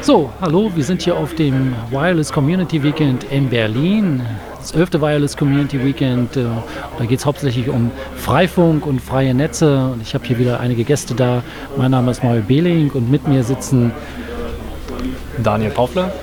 So, hallo, wir sind hier auf dem Wireless Community Weekend in Berlin. Das 11. Wireless Community Weekend. Da geht es hauptsächlich um Freifunk und freie Netze. Und ich habe hier wieder einige Gäste da. Mein Name ist Manuel Behling und mit mir sitzen Daniel Paufler,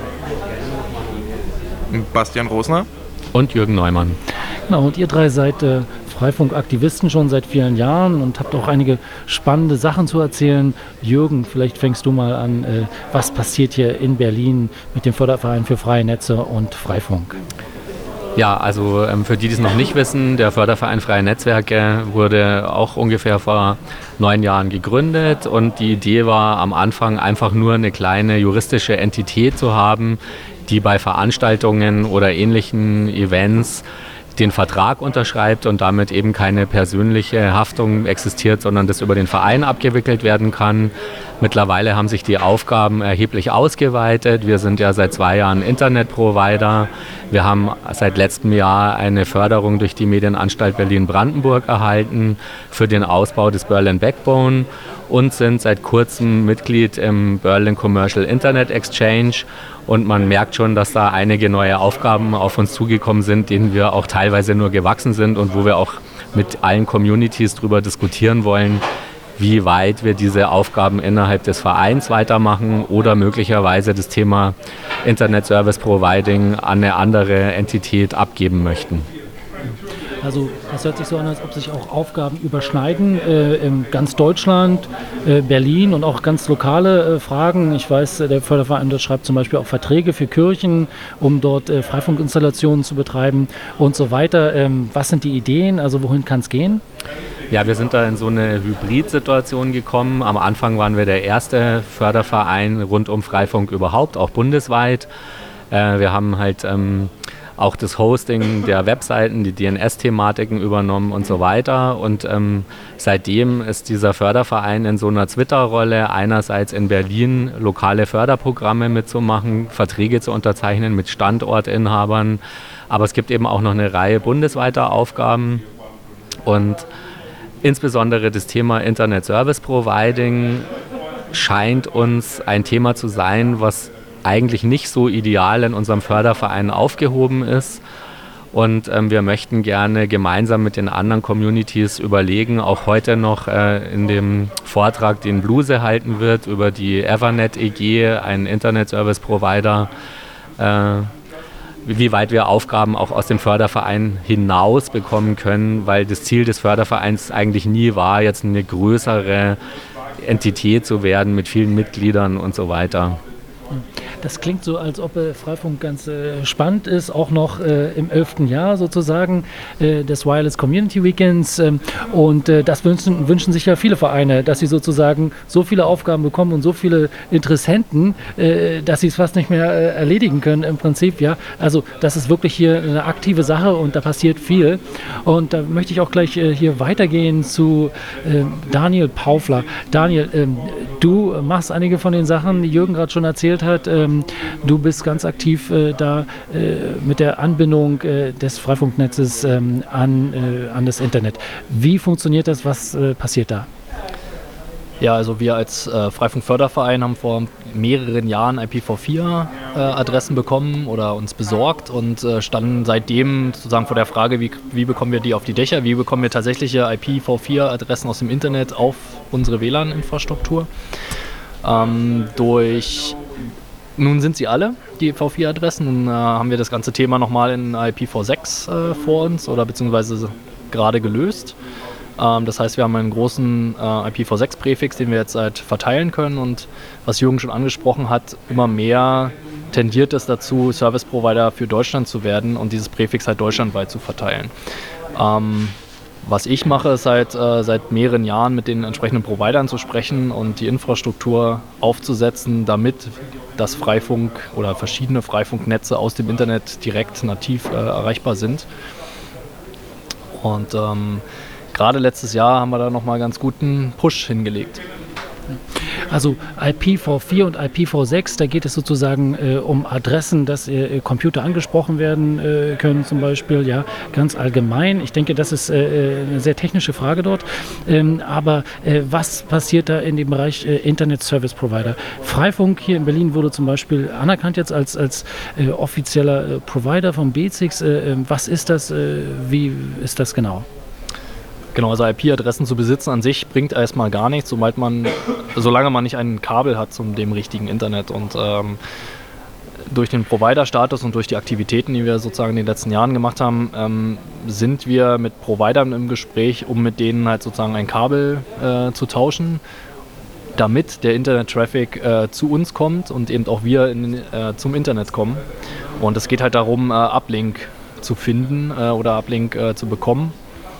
Bastian Rosner und Jürgen Neumann. Genau, und ihr drei seid Freifunkaktivisten schon seit vielen Jahren und habt auch einige spannende Sachen zu erzählen. Jürgen, vielleicht fängst du mal an. Was passiert hier in Berlin mit dem Förderverein für freie Netze und Freifunk? Ja, also für die, die es noch nicht wissen, der Förderverein Freie Netzwerke wurde auch ungefähr vor 9 Jahren gegründet und die Idee war am Anfang einfach nur eine kleine juristische Entität zu haben, die bei Veranstaltungen oder ähnlichen Events den Vertrag unterschreibt und damit eben keine persönliche Haftung existiert, sondern das über den Verein abgewickelt werden kann. Mittlerweile haben sich die Aufgaben erheblich ausgeweitet. Wir sind ja seit 2 Jahren Internetprovider. Wir haben seit letztem Jahr eine Förderung durch die Medienanstalt Berlin-Brandenburg erhalten für den Ausbau des Berlin Backbone und sind seit kurzem Mitglied im Berlin Commercial Internet Exchange. Und man merkt schon, dass da einige neue Aufgaben auf uns zugekommen sind, denen wir auch teilweise nur gewachsen sind und wo wir auch mit allen Communities darüber diskutieren wollen, wie weit wir diese Aufgaben innerhalb des Vereins weitermachen oder möglicherweise das Thema Internet Service Providing an eine andere Entität abgeben möchten. Also das hört sich so an, als ob sich auch Aufgaben überschneiden in ganz Deutschland, Berlin und auch ganz lokale Fragen. Ich weiß, der Förderverein dort schreibt zum Beispiel auch Verträge für Kirchen, um dort Freifunkinstallationen zu betreiben und so weiter. Was sind die Ideen? Also wohin kann es gehen? Ja, wir sind da in so eine Hybrid-Situation gekommen. Am Anfang waren wir der erste Förderverein rund um Freifunk überhaupt, auch bundesweit. Wir haben halt auch das Hosting der Webseiten, die DNS-Thematiken übernommen und so weiter. Und seitdem ist dieser Förderverein in so einer Twitter-Rolle, einerseits in Berlin lokale Förderprogramme mitzumachen, Verträge zu unterzeichnen mit Standortinhabern. Aber es gibt eben auch noch eine Reihe bundesweiter Aufgaben. Und insbesondere das Thema Internet Service Providing scheint uns ein Thema zu sein, was eigentlich nicht so ideal in unserem Förderverein aufgehoben ist. Und wir möchten gerne gemeinsam mit den anderen Communities überlegen, auch heute noch in dem Vortrag, den Bluse halten wird, über die Evernet EG, einen Internet Service Provider, wie weit wir Aufgaben auch aus dem Förderverein hinaus bekommen können, weil das Ziel des Fördervereins eigentlich nie war, jetzt eine größere Entität zu werden mit vielen Mitgliedern und so weiter. Das klingt so, als ob Freifunk ganz spannend ist, auch noch im 11. Jahr sozusagen des Wireless Community Weekends. Und das wünschen sich ja viele Vereine, dass sie sozusagen so viele Aufgaben bekommen und so viele Interessenten, dass sie es fast nicht mehr erledigen können im Prinzip. Ja, also das ist wirklich hier eine aktive Sache und da passiert viel. Und da möchte ich auch gleich hier weitergehen zu Daniel Paufler. Daniel, du machst einige von den Sachen, die Jürgen gerade schon erzählt hat. Du bist ganz aktiv da mit der Anbindung des Freifunknetzes an das Internet. Wie funktioniert das? Was passiert da? Ja, also wir als Freifunkförderverein haben vor mehreren Jahren IPv4-Adressen bekommen oder uns besorgt und standen seitdem sozusagen vor der Frage, wie bekommen wir die auf die Dächer, wie bekommen wir tatsächliche IPv4-Adressen aus dem Internet auf unsere WLAN-Infrastruktur. Nun sind sie alle, die V4-Adressen. Nun haben wir das ganze Thema nochmal in IPv6 vor uns oder beziehungsweise gerade gelöst. Das heißt, wir haben einen großen IPv6-Präfix, den wir jetzt verteilen können. Und was Jürgen schon angesprochen hat, immer mehr tendiert es dazu, Service-Provider für Deutschland zu werden und dieses Präfix halt deutschlandweit zu verteilen. Was ich mache, ist seit mehreren Jahren mit den entsprechenden Providern zu sprechen und die Infrastruktur aufzusetzen, damit das Freifunk oder verschiedene Freifunknetze aus dem Internet direkt nativ erreichbar sind. Und gerade letztes Jahr haben wir da nochmal ganz guten Push hingelegt. Also IPv4 und IPv6, da geht es sozusagen um Adressen, dass Computer angesprochen werden können zum Beispiel, ja, ganz allgemein. Ich denke, das ist eine sehr technische Frage dort. Aber was passiert da in dem Bereich Internet Service Provider? Freifunk hier in Berlin wurde zum Beispiel anerkannt jetzt als offizieller Provider vom BZIX. Was ist das? Wie ist das genau? Genau, also IP-Adressen zu besitzen an sich bringt erstmal gar nichts, solange man nicht ein Kabel hat zum dem richtigen Internet. Und durch den Provider-Status und durch die Aktivitäten, die wir sozusagen in den letzten Jahren gemacht haben, sind wir mit Providern im Gespräch, um mit denen halt sozusagen ein Kabel zu tauschen, damit der Internet-Traffic zu uns kommt und eben auch wir zum Internet kommen. Und es geht halt darum, Uplink zu finden oder Uplink zu bekommen.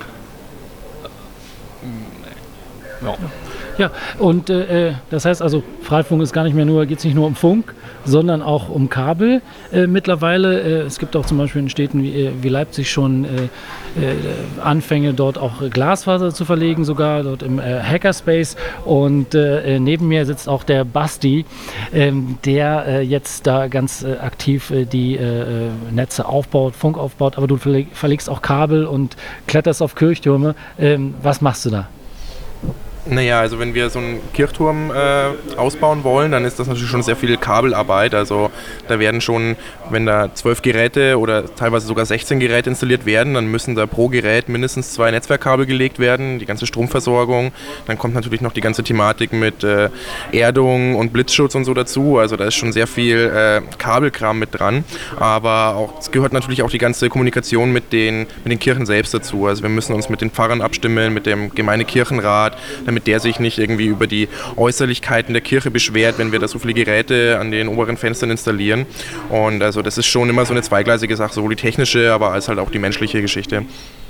Ja. Ja, und das heißt also, Freifunk ist geht es nicht nur um Funk, sondern auch um Kabel mittlerweile. Es gibt auch zum Beispiel in Städten wie Leipzig schon Anfänge, dort auch Glasfaser zu verlegen, sogar dort im Hackerspace. Und neben mir sitzt auch der Basti, der jetzt da ganz aktiv die Netze aufbaut, Funk aufbaut, aber du verlegst auch Kabel und kletterst auf Kirchtürme. Was machst du da? Naja, also wenn wir so einen Kirchturm ausbauen wollen, dann ist das natürlich schon sehr viel Kabelarbeit. Also da werden schon, wenn da 12 Geräte oder teilweise sogar 16 Geräte installiert werden, dann müssen da pro Gerät mindestens 2 Netzwerkkabel gelegt werden, die ganze Stromversorgung. Dann kommt natürlich noch die ganze Thematik mit Erdung und Blitzschutz und so dazu. Also da ist schon sehr viel Kabelkram mit dran. Aber es gehört natürlich auch die ganze Kommunikation mit den Kirchen selbst dazu. Also wir müssen uns mit den Pfarrern abstimmen, mit dem Gemeindekirchenrat, damit der sich nicht irgendwie über die Äußerlichkeiten der Kirche beschwert, wenn wir da so viele Geräte an den oberen Fenstern installieren. Und also das ist schon immer so eine zweigleisige Sache, sowohl die technische, aber als halt auch die menschliche Geschichte.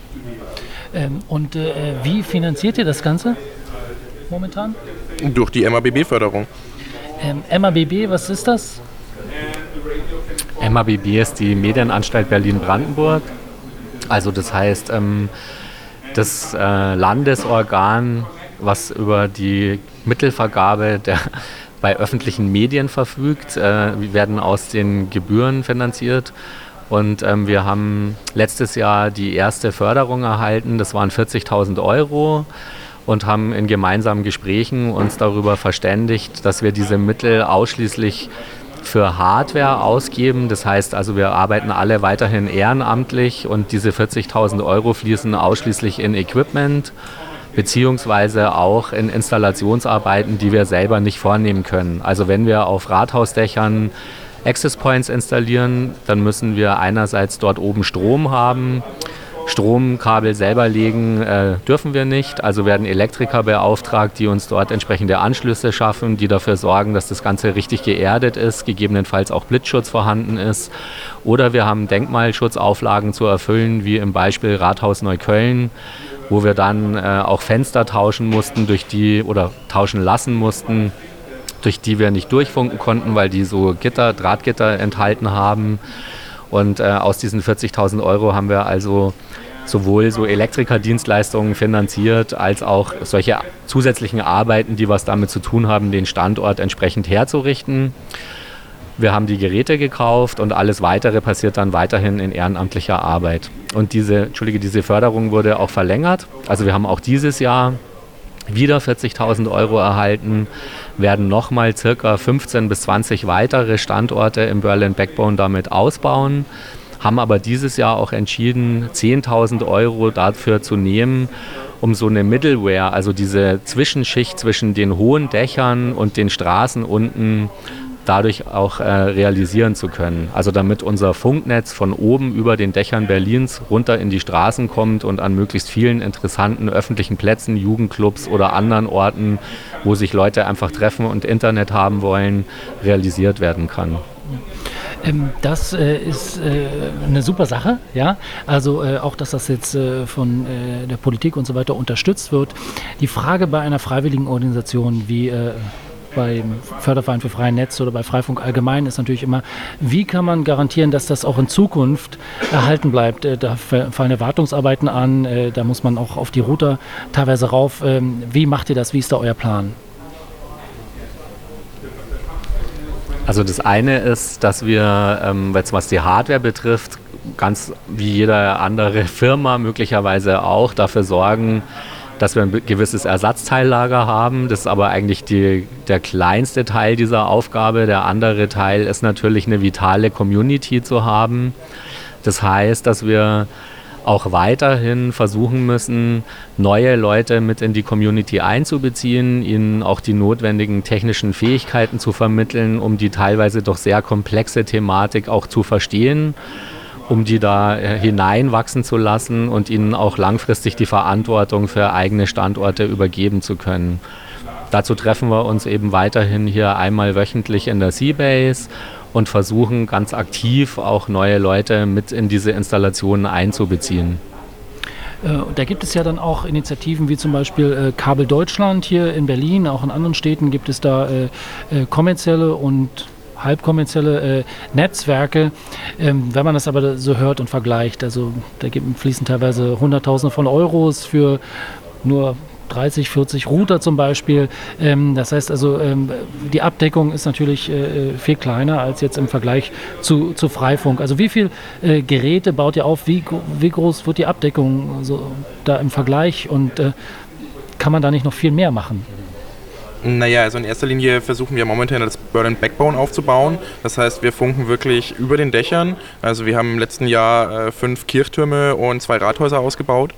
Wie finanziert ihr das Ganze momentan? Durch die MABB-Förderung. MABB, was ist das? MABB ist die Medienanstalt Berlin-Brandenburg. Also das heißt, das Landesorgan, was über die Mittelvergabe bei öffentlichen Medien verfügt. Wir werden aus den Gebühren finanziert und wir haben letztes Jahr die erste Förderung erhalten, das waren 40.000 € und haben in gemeinsamen Gesprächen uns darüber verständigt, dass wir diese Mittel ausschließlich für Hardware ausgeben. Das heißt also, wir arbeiten alle weiterhin ehrenamtlich und diese 40.000 € fließen ausschließlich in Equipment beziehungsweise auch in Installationsarbeiten, die wir selber nicht vornehmen können. Also wenn wir auf Rathausdächern Access Points installieren, dann müssen wir einerseits dort oben Strom haben. Stromkabel selber legen dürfen wir nicht, also werden Elektriker beauftragt, die uns dort entsprechende Anschlüsse schaffen, die dafür sorgen, dass das Ganze richtig geerdet ist, gegebenenfalls auch Blitzschutz vorhanden ist. Oder wir haben Denkmalschutzauflagen zu erfüllen, wie im Beispiel Rathaus Neukölln, wo wir dann auch Fenster tauschen lassen mussten, durch die wir nicht durchfunken konnten, weil die so Drahtgitter enthalten haben. Und aus diesen 40.000 € haben wir also sowohl so Elektrikerdienstleistungen finanziert, als auch solche zusätzlichen Arbeiten, die was damit zu tun haben, den Standort entsprechend herzurichten. Wir haben die Geräte gekauft und alles Weitere passiert dann weiterhin in ehrenamtlicher Arbeit. Und diese Förderung wurde auch verlängert. Also wir haben auch dieses Jahr wieder 40.000 € erhalten, werden nochmal circa 15 bis 20 weitere Standorte im Berlin Backbone damit ausbauen, haben aber dieses Jahr auch entschieden, 10.000 € dafür zu nehmen, um so eine Middleware, also diese Zwischenschicht zwischen den hohen Dächern und den Straßen unten, dadurch auch realisieren zu können. Also damit unser Funknetz von oben über den Dächern Berlins runter in die Straßen kommt und an möglichst vielen interessanten öffentlichen Plätzen, Jugendclubs oder anderen Orten, wo sich Leute einfach treffen und Internet haben wollen, realisiert werden kann. Das ist eine super Sache, ja. Also auch, dass das jetzt von der Politik und so weiter unterstützt wird. Die Frage bei einer freiwilligen Organisation wie beim Förderverein für freie Netze oder bei Freifunk allgemein ist natürlich immer, wie kann man garantieren, dass das auch in Zukunft erhalten bleibt? Da fallen ja Wartungsarbeiten an, da muss man auch auf die Router teilweise rauf. Wie macht ihr das? Wie ist da euer Plan? Also das eine ist, dass wir, jetzt was die Hardware betrifft, ganz wie jede andere Firma möglicherweise auch dafür sorgen, dass wir ein gewisses Ersatzteillager haben. Das ist aber eigentlich der kleinste Teil dieser Aufgabe. Der andere Teil ist natürlich eine vitale Community zu haben. Das heißt, dass wir auch weiterhin versuchen müssen, neue Leute mit in die Community einzubeziehen, ihnen auch die notwendigen technischen Fähigkeiten zu vermitteln, um die teilweise doch sehr komplexe Thematik auch zu verstehen, um die da hineinwachsen zu lassen und ihnen auch langfristig die Verantwortung für eigene Standorte übergeben zu können. Dazu treffen wir uns eben weiterhin hier einmal wöchentlich in der Seabase und versuchen ganz aktiv auch neue Leute mit in diese Installationen einzubeziehen. Da gibt es ja dann auch Initiativen wie zum Beispiel Kabel Deutschland hier in Berlin, auch in anderen Städten gibt es da kommerzielle und halbkommerzielle Netzwerke. Wenn man das aber so hört und vergleicht, also da fließen teilweise Hunderttausende von Euros für nur 30, 40 Router zum Beispiel. Das heißt also, die Abdeckung ist natürlich viel kleiner als jetzt im Vergleich zu Freifunk. Also wie viele Geräte baut ihr auf? Wie groß wird die Abdeckung so da im Vergleich? Und kann man da nicht noch viel mehr machen? Naja, also in erster Linie versuchen wir momentan das Berlin Backbone aufzubauen. Das heißt, wir funken wirklich über den Dächern. Also wir haben im letzten Jahr 5 Kirchtürme und 2 Rathäuser ausgebaut.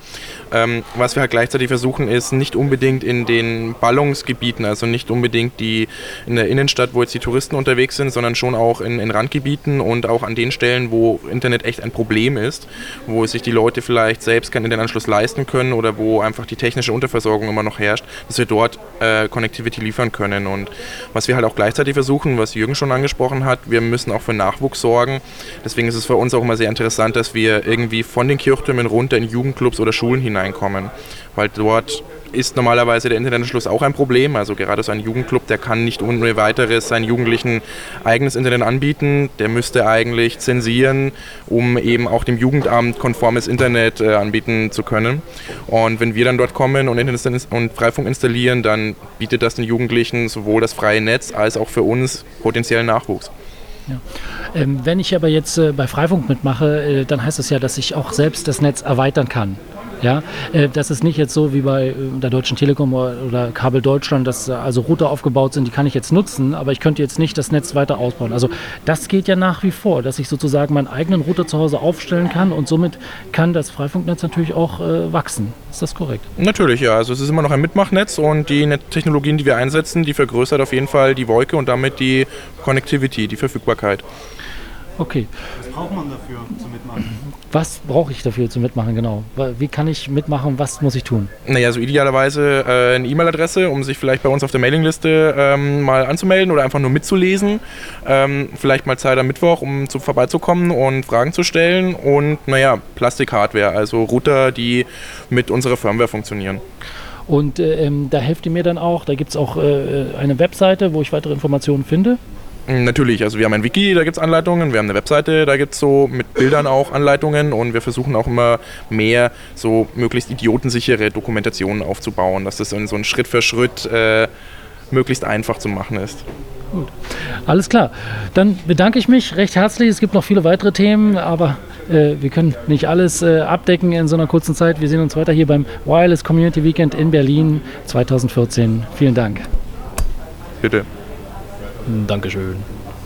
Was wir halt gleichzeitig versuchen, ist nicht unbedingt in den Ballungsgebieten, also nicht unbedingt in der Innenstadt, wo jetzt die Touristen unterwegs sind, sondern schon auch in Randgebieten und auch an den Stellen, wo Internet echt ein Problem ist, wo sich die Leute vielleicht selbst keinen Internetanschluss leisten können oder wo einfach die technische Unterversorgung immer noch herrscht, dass wir dort Connectivity liefern können. Und was wir halt auch gleichzeitig versuchen, was Jürgen schon angesprochen hat, wir müssen auch für Nachwuchs sorgen. Deswegen ist es für uns auch immer sehr interessant, dass wir irgendwie von den Kirchtürmen runter in Jugendclubs oder Schulen hineinkommen. Weil dort ist normalerweise der Internetanschluss auch ein Problem. Also gerade so ein Jugendclub, der kann nicht ohne weiteres seinen Jugendlichen eigenes Internet anbieten. Der müsste eigentlich zensieren, um eben auch dem Jugendamt konformes Internet anbieten zu können. Und wenn wir dann dort kommen und Freifunk installieren, dann bietet das den Jugendlichen sowohl das freie Netz als auch für uns potenziellen Nachwuchs. Ja. Wenn ich aber jetzt bei Freifunk mitmache, dann heißt das ja, dass ich auch selbst das Netz erweitern kann. Ja, das ist nicht jetzt so wie bei der Deutschen Telekom oder Kabel Deutschland, dass also Router aufgebaut sind, die kann ich jetzt nutzen, aber ich könnte jetzt nicht das Netz weiter ausbauen. Also das geht ja nach wie vor, dass ich sozusagen meinen eigenen Router zu Hause aufstellen kann und somit kann das Freifunknetz natürlich auch wachsen. Ist das korrekt? Natürlich, ja. Also es ist immer noch ein Mitmachnetz und die Technologien, die wir einsetzen, die vergrößert auf jeden Fall die Wolke und damit die Connectivity, die Verfügbarkeit. Okay. Was braucht man dafür zum Mitmachen? Was brauche ich dafür zum Mitmachen, genau? Wie kann ich mitmachen, was muss ich tun? Naja, also idealerweise eine E-Mail-Adresse, um sich vielleicht bei uns auf der Mailingliste mal anzumelden oder einfach nur mitzulesen. Vielleicht mal Zeit am Mittwoch, um vorbeizukommen und Fragen zu stellen. Und naja, Plastik-Hardware, also Router, die mit unserer Firmware funktionieren. Und da helft ihr mir dann auch, da gibt es auch eine Webseite, wo ich weitere Informationen finde? Natürlich, also wir haben ein Wiki, da gibt es Anleitungen, wir haben eine Webseite, da gibt es so mit Bildern auch Anleitungen und wir versuchen auch immer mehr so möglichst idiotensichere Dokumentationen aufzubauen, dass das in so ein Schritt für Schritt möglichst einfach zu machen ist. Gut, alles klar. Dann bedanke ich mich recht herzlich. Es gibt noch viele weitere Themen, aber wir können nicht alles abdecken in so einer kurzen Zeit. Wir sehen uns weiter hier beim Wireless Community Weekend in Berlin 2014. Vielen Dank. Bitte. Dankeschön.